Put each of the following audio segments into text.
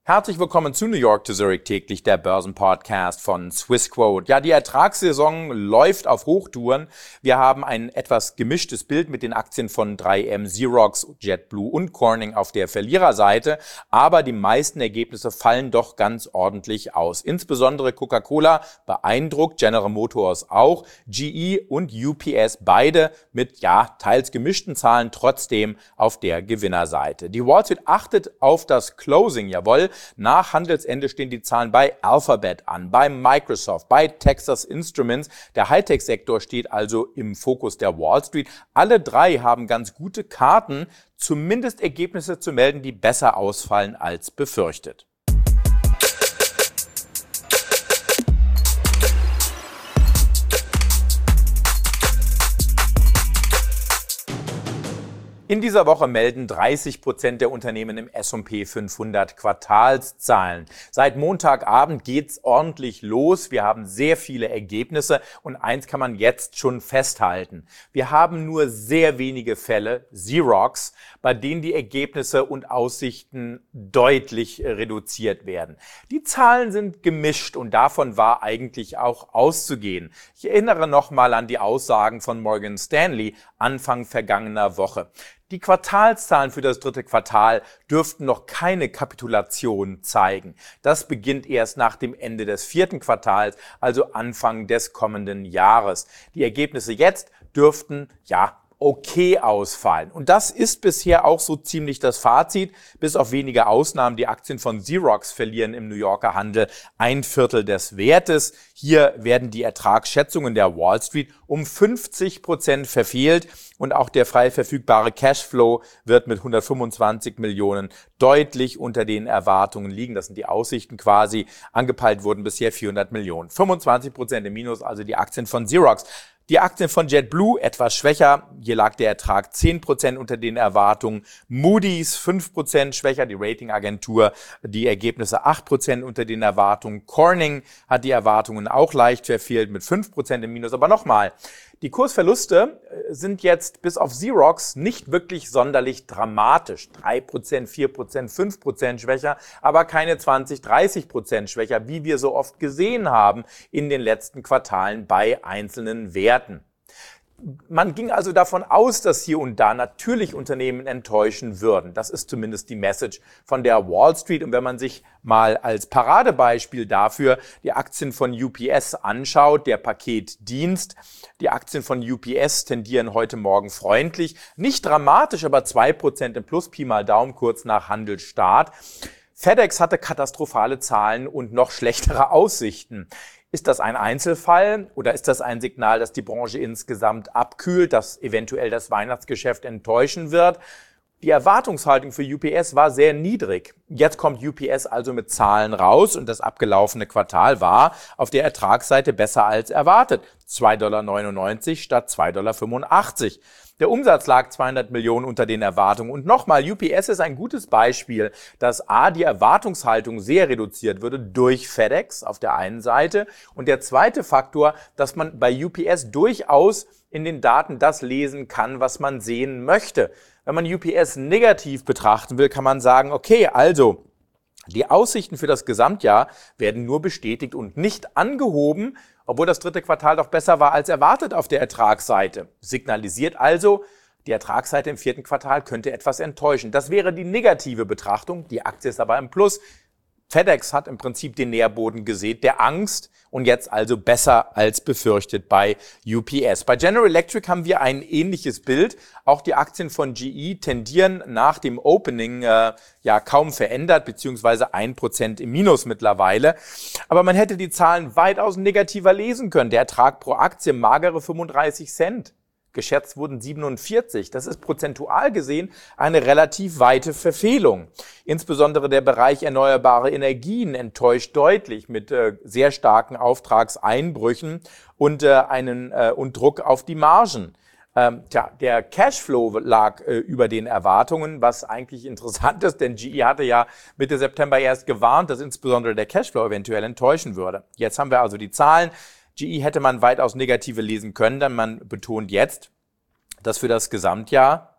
Herzlich willkommen zu New York to Zurich täglich, der Börsenpodcast von Swissquote. Ja, die Ertragssaison läuft auf Hochtouren. Wir haben ein etwas gemischtes Bild mit den Aktien von 3M, Xerox, JetBlue und Corning auf der Verliererseite. Aber die meisten Ergebnisse fallen doch ganz ordentlich aus. Insbesondere Coca-Cola beeindruckt, General Motors auch, GE und UPS beide mit, teils gemischten Zahlen trotzdem auf der Gewinnerseite. Die Wall Street achtet auf das Closing, jawohl. Nach Handelsende stehen die Zahlen bei Alphabet an, bei Microsoft, bei Texas Instruments. Der Hightech-Sektor steht also im Fokus der Wall Street. Alle drei haben ganz gute Karten, zumindest Ergebnisse zu melden, die besser ausfallen als befürchtet. In dieser Woche melden 30% der Unternehmen im S&P 500 Quartalszahlen. Seit Montagabend geht's ordentlich los. Wir haben sehr viele Ergebnisse und eins kann man jetzt schon festhalten. Wir haben nur sehr wenige Fälle, Xerox, bei denen die Ergebnisse und Aussichten deutlich reduziert werden. Die Zahlen sind gemischt und davon war eigentlich auch auszugehen. Ich erinnere nochmal an die Aussagen von Morgan Stanley Anfang vergangener Woche. Die Quartalszahlen für das dritte Quartal dürften noch keine Kapitulation zeigen. Das beginnt erst nach dem Ende des vierten Quartals, also Anfang des kommenden Jahres. Die Ergebnisse jetzt dürften, okay ausfallen. Und das ist bisher auch so ziemlich das Fazit. Bis auf wenige Ausnahmen, die Aktien von Xerox verlieren im New Yorker Handel 1/4 des Wertes. Hier werden die Ertragsschätzungen der Wall Street um 50% verfehlt und auch der frei verfügbare Cashflow wird mit 125 Millionen deutlich unter den Erwartungen liegen. Das sind die Aussichten quasi. Angepeilt wurden bisher 400 Millionen. 25% im Minus, also die Aktien von Xerox. Die Aktien von JetBlue etwas schwächer. Hier lag der Ertrag 10% unter den Erwartungen. Moody's 5% schwächer, die Ratingagentur. Die Ergebnisse 8% unter den Erwartungen. Corning hat die Erwartungen auch leicht verfehlt mit 5% im Minus. Aber nochmal, die Kursverluste sind jetzt bis auf Xerox nicht wirklich sonderlich dramatisch. 3%, 4%, 5% schwächer, aber keine 20, 30% schwächer, wie wir so oft gesehen haben in den letzten Quartalen bei einzelnen Werten. Man ging also davon aus, dass hier und da natürlich Unternehmen enttäuschen würden. Das ist zumindest die Message von der Wall Street. Und wenn man sich mal als Paradebeispiel dafür die Aktien von UPS anschaut, der Paketdienst, die Aktien von UPS tendieren heute Morgen freundlich. Nicht dramatisch, aber 2% im Plus, Pi mal Daumen, kurz nach Handelsstart. FedEx hatte katastrophale Zahlen und noch schlechtere Aussichten. Ist das ein Einzelfall oder ist das ein Signal, dass die Branche insgesamt abkühlt, dass eventuell das Weihnachtsgeschäft enttäuschen wird? Die Erwartungshaltung für UPS war sehr niedrig. Jetzt kommt UPS also mit Zahlen raus und das abgelaufene Quartal war auf der Ertragsseite besser als erwartet. 2,99 $ statt 2,85 $. Der Umsatz lag 200 Millionen unter den Erwartungen. Und nochmal, UPS ist ein gutes Beispiel, dass die Erwartungshaltung sehr reduziert würde durch FedEx auf der einen Seite. Und der zweite Faktor, dass man bei UPS durchaus in den Daten das lesen kann, was man sehen möchte. Wenn man UPS negativ betrachten will, kann man sagen, okay, also die Aussichten für das Gesamtjahr werden nur bestätigt und nicht angehoben, obwohl das dritte Quartal doch besser war als erwartet auf der Ertragsseite. Signalisiert also, die Ertragsseite im vierten Quartal könnte etwas enttäuschen. Das wäre die negative Betrachtung, die Aktie ist aber im Plus. FedEx hat im Prinzip den Nährboden gesät der Angst und jetzt also besser als befürchtet bei UPS. Bei General Electric haben wir ein ähnliches Bild. Auch die Aktien von GE tendieren nach dem Opening kaum verändert, beziehungsweise 1% im Minus mittlerweile. Aber man hätte die Zahlen weitaus negativer lesen können. Der Ertrag pro Aktie magere 35 Cent. Geschätzt wurden 47. Das ist prozentual gesehen eine relativ weite Verfehlung. Insbesondere der Bereich erneuerbare Energien enttäuscht deutlich mit sehr starken Auftragseinbrüchen und Druck auf die Margen. Der Cashflow lag über den Erwartungen, was eigentlich interessant ist, denn GE hatte ja Mitte September erst gewarnt, dass insbesondere der Cashflow eventuell enttäuschen würde. Jetzt haben wir also die Zahlen. GE hätte man weitaus negative lesen können, denn man betont jetzt, dass für das Gesamtjahr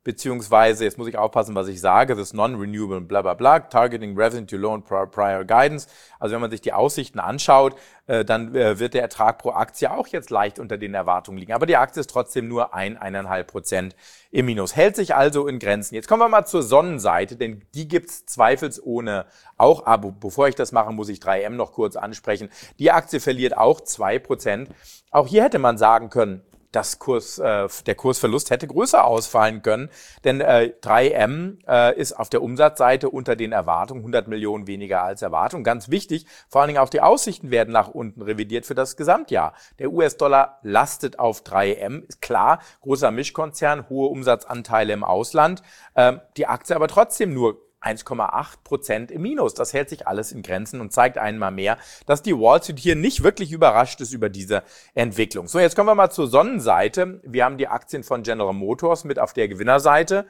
beziehungsweise, jetzt muss ich aufpassen, was ich sage, das Non-Renewable, bla bla bla, Targeting Revenue to Low and Prior Guidance. Also wenn man sich die Aussichten anschaut, dann wird der Ertrag pro Aktie auch jetzt leicht unter den Erwartungen liegen. Aber die Aktie ist trotzdem nur 1,5% im Minus. Hält sich also in Grenzen. Jetzt kommen wir mal zur Sonnenseite, denn die gibt's zweifelsohne auch. Aber bevor ich das mache, muss ich 3M noch kurz ansprechen. Die Aktie verliert auch 2%. Auch hier hätte man sagen können, der Kursverlust hätte größer ausfallen können, denn 3M ist auf der Umsatzseite unter den Erwartungen, 100 Millionen weniger als Erwartung. Ganz wichtig, vor allen Dingen auch die Aussichten werden nach unten revidiert für das Gesamtjahr. Der US-Dollar lastet auf 3M, ist klar, großer Mischkonzern, hohe Umsatzanteile im Ausland, die Aktie aber trotzdem nur 1,8% im Minus. Das hält sich alles in Grenzen und zeigt einmal mehr, dass die Wall Street hier nicht wirklich überrascht ist über diese Entwicklung. So, jetzt kommen wir mal zur Sonnenseite. Wir haben die Aktien von General Motors mit auf der Gewinnerseite.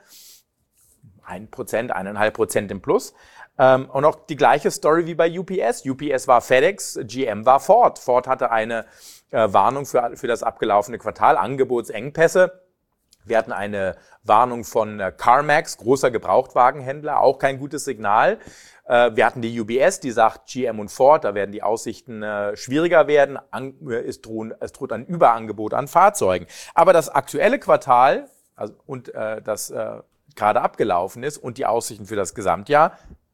1%, 1,5% im Plus. Und auch die gleiche Story wie bei UPS. UPS war FedEx, GM war Ford. Ford hatte eine Warnung für das abgelaufene Quartal, Angebotsengpässe. Wir hatten eine Warnung von CarMax, großer Gebrauchtwagenhändler, auch kein gutes Signal. Wir hatten die UBS, die sagt, GM und Ford, da werden die Aussichten schwieriger werden. Es droht ein Überangebot an Fahrzeugen. Aber das aktuelle Quartal das gerade abgelaufen ist und die Aussichten für das Gesamtjahr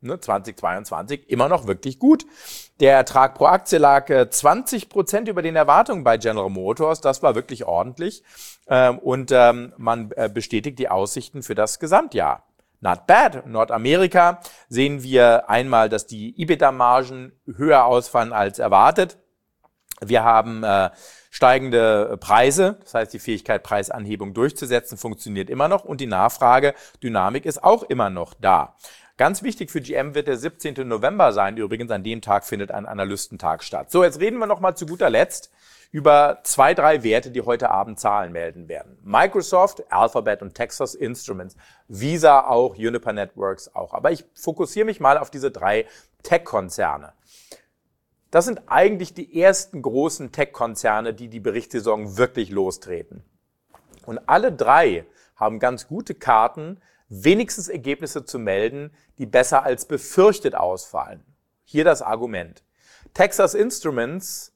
2022 immer noch wirklich gut. Der Ertrag pro Aktie lag 20% über den Erwartungen bei General Motors. Das war wirklich ordentlich. Und man bestätigt die Aussichten für das Gesamtjahr. Not bad. In Nordamerika sehen wir einmal, dass die EBITDA-Margen höher ausfallen als erwartet. Wir haben steigende Preise, das heißt die Fähigkeit, Preisanhebung durchzusetzen, funktioniert immer noch und die Nachfragedynamik ist auch immer noch da. Ganz wichtig für GM wird der 17. November sein. Übrigens, an dem Tag findet ein Analystentag statt. So, jetzt reden wir noch mal zu guter Letzt über 2, 3 Werte, die heute Abend Zahlen melden werden. Microsoft, Alphabet und Texas Instruments, Visa auch, Uniper Networks auch. Aber ich fokussiere mich mal auf diese 3 Tech-Konzerne. Das sind eigentlich die ersten großen Tech-Konzerne, die Berichtssaison wirklich lostreten. Und alle 3 haben ganz gute Karten, wenigstens Ergebnisse zu melden, die besser als befürchtet ausfallen. Hier das Argument. Texas Instruments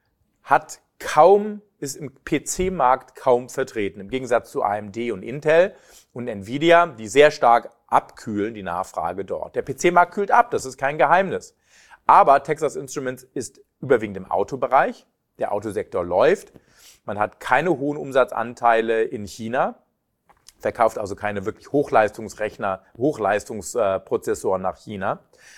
ist im PC-Markt kaum vertreten, im Gegensatz zu AMD und Intel und Nvidia, die sehr stark abkühlen, die Nachfrage dort. Der PC-Markt kühlt ab, das ist kein Geheimnis. Aber Texas Instruments ist überwiegend im Autobereich. Der Autosektor läuft. Man hat keine hohen Umsatzanteile in China, verkauft also keine wirklich Hochleistungsprozessoren nach China.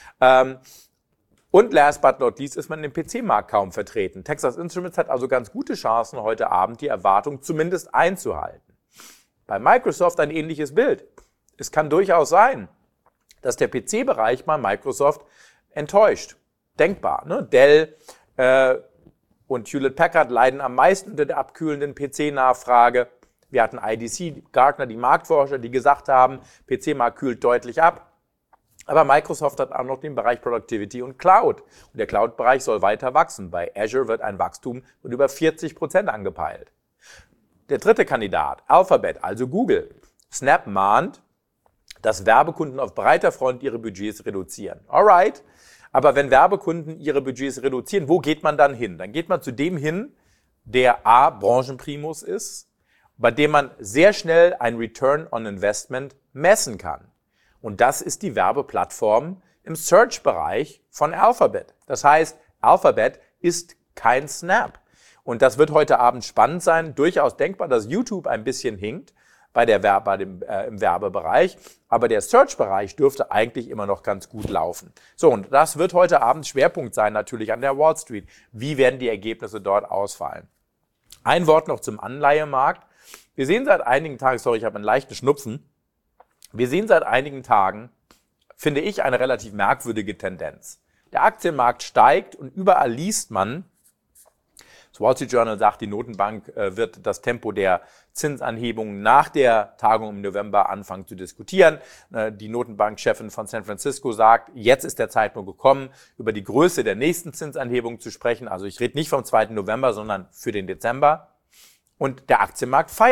Und last but not least ist man im PC-Markt kaum vertreten. Texas Instruments hat also ganz gute Chancen, heute Abend die Erwartung zumindest einzuhalten. Bei Microsoft ein ähnliches Bild. Es kann durchaus sein, dass der PC-Bereich mal Microsoft enttäuscht. Denkbar. Ne? Dell und Hewlett-Packard leiden am meisten unter der abkühlenden PC-Nachfrage. Wir hatten IDC, Gartner, die Marktforscher, die gesagt haben, PC-Markt kühlt deutlich ab. Aber Microsoft hat auch noch den Bereich Productivity und Cloud. Und der Cloud-Bereich soll weiter wachsen. Bei Azure wird ein Wachstum von über 40% angepeilt. Der dritte Kandidat, Alphabet, also Google. Snap mahnt, dass Werbekunden auf breiter Front ihre Budgets reduzieren. Alright, aber wenn Werbekunden ihre Budgets reduzieren, wo geht man dann hin? Dann geht man zu dem hin, der A, Branchenprimus ist, bei dem man sehr schnell ein Return on Investment messen kann. Und das ist die Werbeplattform im Search-Bereich von Alphabet. Das heißt, Alphabet ist kein Snap. Und das wird heute Abend spannend sein. Durchaus denkbar, dass YouTube ein bisschen hinkt im Werbebereich. Aber der Search-Bereich dürfte eigentlich immer noch ganz gut laufen. So, und das wird heute Abend Schwerpunkt sein, natürlich an der Wall Street. Wie werden die Ergebnisse dort ausfallen? Ein Wort noch zum Anleihemarkt. Wir sehen seit einigen Tagen, ich habe einen leichten Schnupfen. Wir sehen seit einigen Tagen, finde ich, eine relativ merkwürdige Tendenz. Der Aktienmarkt steigt und überall liest man, das Wall Street Journal sagt, die Notenbank wird das Tempo der Zinsanhebungen nach der Tagung im November anfangen zu diskutieren. Die Notenbankchefin von San Francisco sagt, jetzt ist der Zeitpunkt gekommen, über die Größe der nächsten Zinsanhebung zu sprechen. Also ich rede nicht vom 2. November, sondern für den Dezember. Und der Aktienmarkt feiert.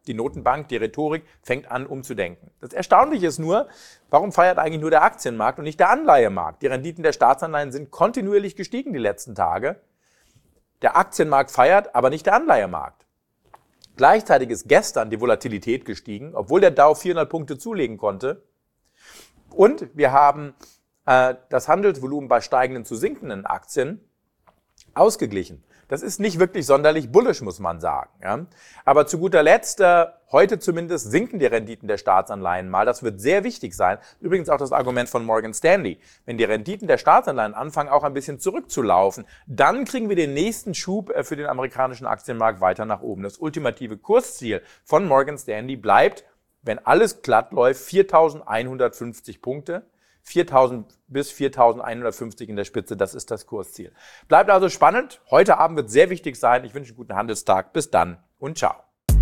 Die Notenbank, die Rhetorik fängt an umzudenken. Das Erstaunliche ist nur, warum feiert eigentlich nur der Aktienmarkt und nicht der Anleihemarkt? Die Renditen der Staatsanleihen sind kontinuierlich gestiegen die letzten Tage. Der Aktienmarkt feiert, aber nicht der Anleihemarkt. Gleichzeitig ist gestern die Volatilität gestiegen, obwohl der Dow 400 Punkte zulegen konnte. Und wir haben das Handelsvolumen bei steigenden zu sinkenden Aktien ausgeglichen. Das ist nicht wirklich sonderlich bullish, muss man sagen. Ja. Aber zu guter Letzt, heute zumindest, sinken die Renditen der Staatsanleihen mal. Das wird sehr wichtig sein. Übrigens auch das Argument von Morgan Stanley. Wenn die Renditen der Staatsanleihen anfangen, auch ein bisschen zurückzulaufen, dann kriegen wir den nächsten Schub für den amerikanischen Aktienmarkt weiter nach oben. Das ultimative Kursziel von Morgan Stanley bleibt, wenn alles glatt läuft, 4.150 Punkte. 4.000 bis 4.150 in der Spitze, das ist das Kursziel. Bleibt also spannend. Heute Abend wird sehr wichtig sein. Ich wünsche einen guten Handelstag. Bis dann und ciao.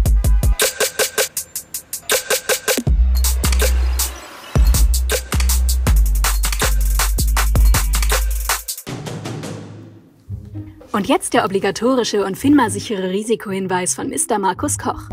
Und jetzt der obligatorische und FINMA-sichere Risikohinweis von Mr. Markus Koch.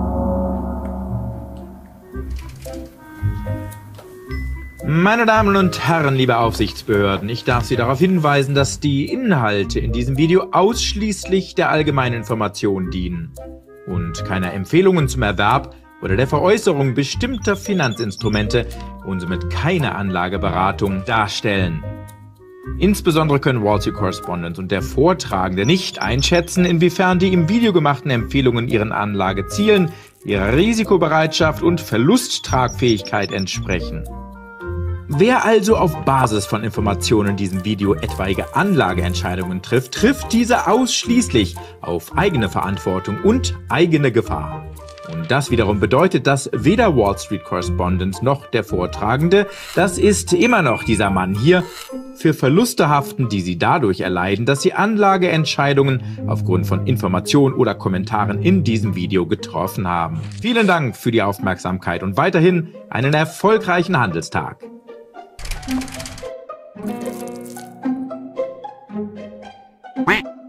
Meine Damen und Herren, liebe Aufsichtsbehörden, ich darf Sie darauf hinweisen, dass die Inhalte in diesem Video ausschließlich der allgemeinen Information dienen und keine Empfehlungen zum Erwerb oder der Veräußerung bestimmter Finanzinstrumente und somit keine Anlageberatung darstellen. Insbesondere können Wall Street Correspondent und der Vortragende nicht einschätzen, inwiefern die im Video gemachten Empfehlungen ihren Anlagezielen, ihrer Risikobereitschaft und Verlusttragfähigkeit entsprechen. Wer also auf Basis von Informationen in diesem Video etwaige Anlageentscheidungen trifft, trifft diese ausschließlich auf eigene Verantwortung und eigene Gefahr. Und das wiederum bedeutet, dass weder Wall Street Correspondent noch der Vortragende, das ist immer noch dieser Mann hier, für Verluste haften, die sie dadurch erleiden, dass sie Anlageentscheidungen aufgrund von Informationen oder Kommentaren in diesem Video getroffen haben. Vielen Dank für die Aufmerksamkeit und weiterhin einen erfolgreichen Handelstag. Quack.